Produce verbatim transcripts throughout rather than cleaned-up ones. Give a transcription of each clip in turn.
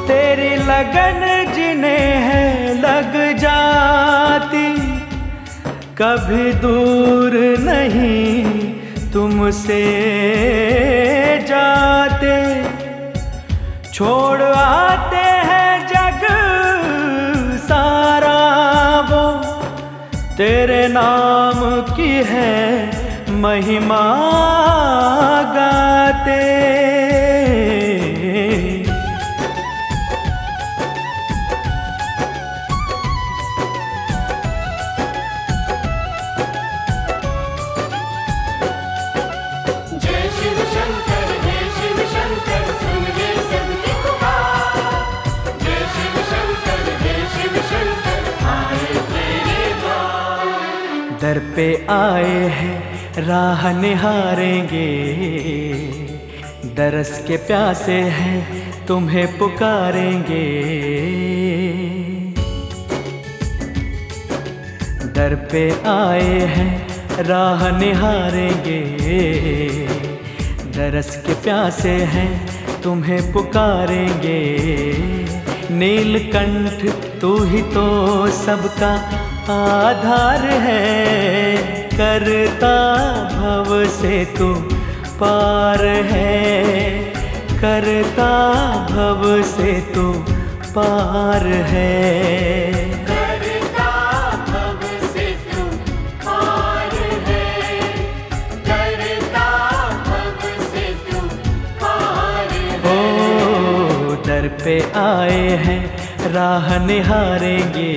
तेरी लगन जिन्हें है लग जाती, कभी दूर नहीं तुमसे जाते। छोड़ आते हैं जग सारा वो, तेरे नाम की है महिमा गाते। दर पे आए हैं राह निहारेंगे, दरस के प्यासे हैं तुम्हें पुकारेंगे। दर पे आए हैं राह निहारेंगे, दरस के प्यासे हैं तुम्हें पुकारेंगे। नीलकंठ तू ही तो सबका आधार है, करता भव से तू पार है, करता भव से तू पार है। करता भव से तू पार है, करता भव से तू पार है। ओ दर पे आए हैं राह निहारेंगे,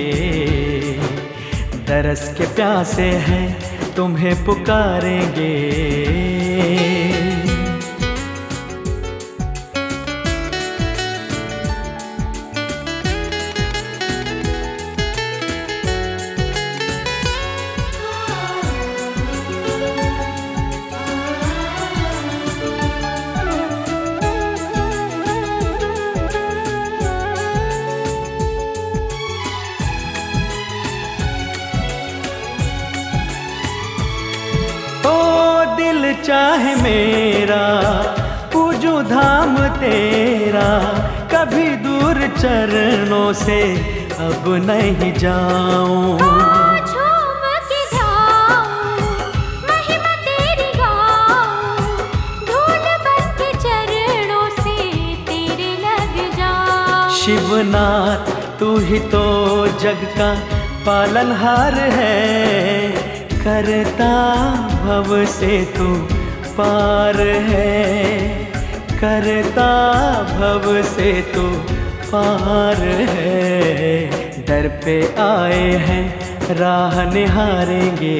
दरस के प्यासे हैं तुम्हें पुकारेंगे। चाहे मेरा पूजू धाम तेरा, कभी दूर चरणों से अब नहीं जाऊं। झूम के जाऊं, महिमा तेरी गाऊं, धूल बन के चरणों से तेरे लग जाऊं। शिवनाथ तू ही तो जग का पालनहार है, करता भव से तू पार है, करता भव से तू पार है। दर पे आए हैं राह निहारेंगे,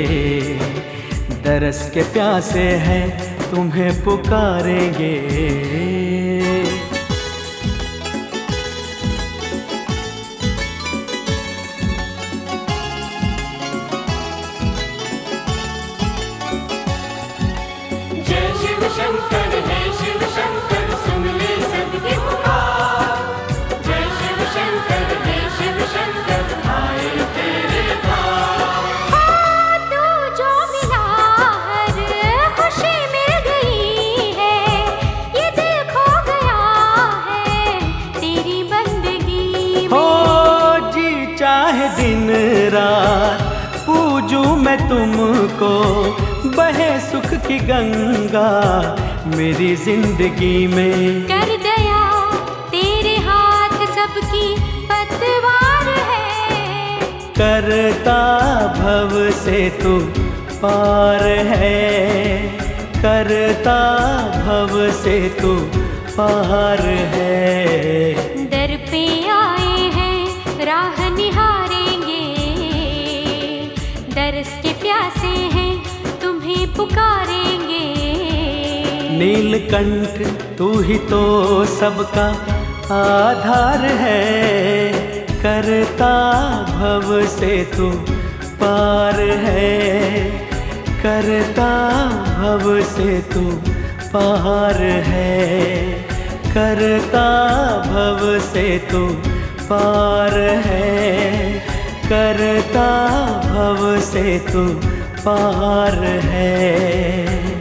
दरस के प्यासे हैं तुम्हें पुकारेंगे। शंकर है शिव शंकर, सुन ले सबकी पुकार। जय शिव शंकर है शिव शंकर, आए तेरे द्वार। तू जो मिला हर खुशी मिल गई है, ये दिल खो गया है तेरी बंदगी में। हो जी चाहे दिन रात पूजू मैं तुमको, बहे सुख की गंगा मेरी जिंदगी में। कर दया तेरे हाथ सबकी पतवार है, करता भव से तू पार है, करता भव से तू पार है। दर पे आए हैं राह निहारेंगे, दरस के प्यासे हैं तुम्हें पुकारेंगे। नीलकंठ तू ही तो सबका आधार है, करता भव से तू पार है, करता भव से तू पार है, करता भव से तू पार है, करता भव से तू पार है।